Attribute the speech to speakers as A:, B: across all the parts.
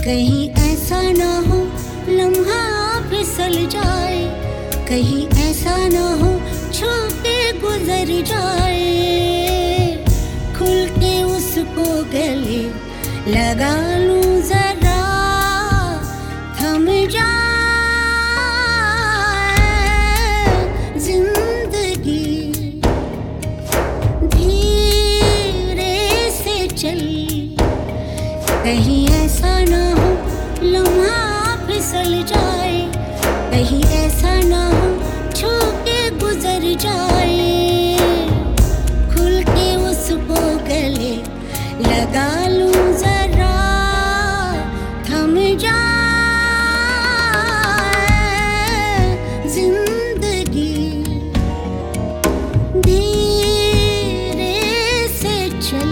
A: कहीं ऐसा ना हो लम्हा फिसल जाए, कहीं ऐसा ना हो छू के गुजर जाए। खुल के उसको गले लगा लूं जरा, थम जाए जिंदगी धीरे से चल। कहीं ऐसा ना हो लम्हा फिसल जाए, कहीं ऐसा ना हो छू के गुजर जाए। खुल के उसको गले लगा लूं जरा, थम जाए जिंदगी धीरे से चल।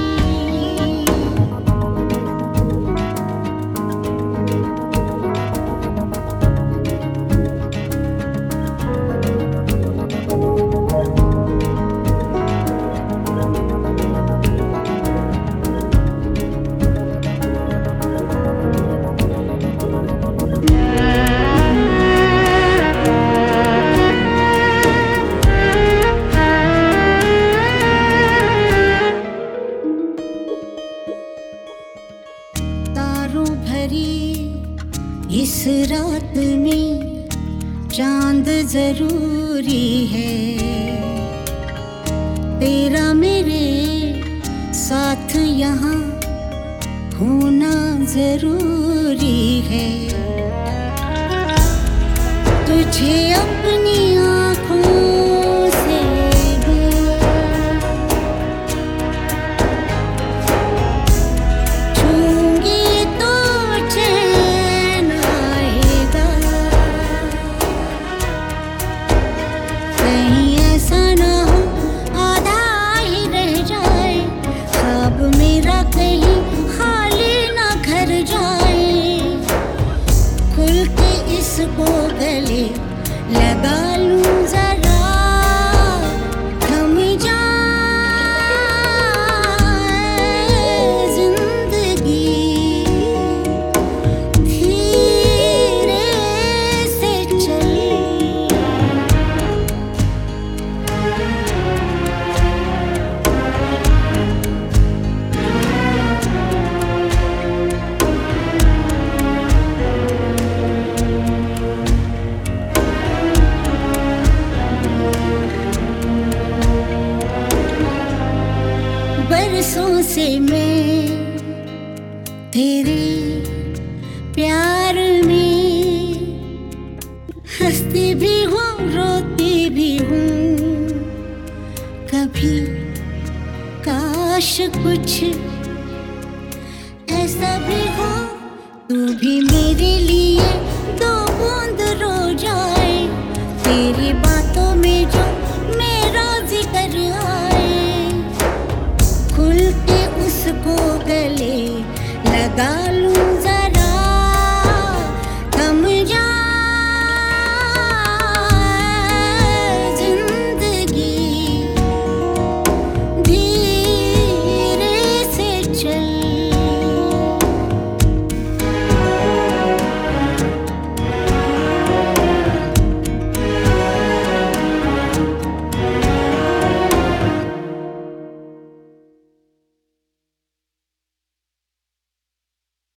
A: तारों भरी इस रात में चांद जरूरी है, तेरा मेरे साथ यहाँ होना जरूरी है। तुझे अपनी आँखों से छूंगी तो चैन आएगा। कहीं ऐसा ना हो आधा ही रह जाए, ख्वाब मेरा कहीं खाली ना घर जाए। खुल के इसको गले लगा लूं जरा, थम जाए जिंदगी धीरे से चल। बरसों से मैं तेरे प्यार में हंसती भी हूँ रोती भी हूँ। कभी काश कुछ ऐसा भी हो तू भी मेरे लिए दो बूंद रो जाए। तेरी बातों में जो मेरा जिक्र आए, खुल के उसको गले लगा लूं जरा,